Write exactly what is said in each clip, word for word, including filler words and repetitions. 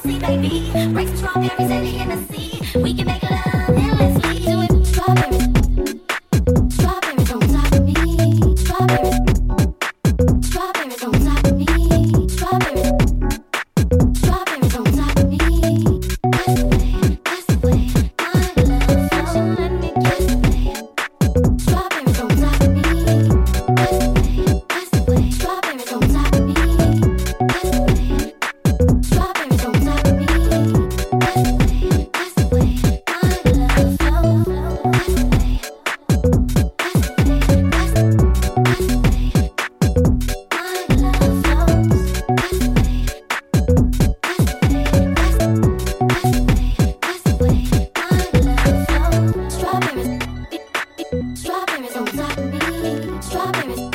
see, baby. Break some strawberries and Hennessy. We can make love endlessly. Do it, strawberries. Strawberries on top of me. Strawberries. Strawberries on top of me. Strawberries. Strawberries on top of me. That's the way, that's the way I love. So let me kiss the way. Strawberries on top of me. That's the way, that's the way. Strawberries on top of me. That's the way. Strawberries on top of me. That's the way, that's the way I love. So that's the way. That's the way, that's the that's the way I love flows. That's the way. That's the way, that's the that's the way, that's the way I love flows. Strawberries, strawberries on top of me. Strawberries,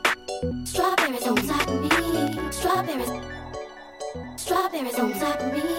strawberries on top of me. Strawberries, strawberries on top of me.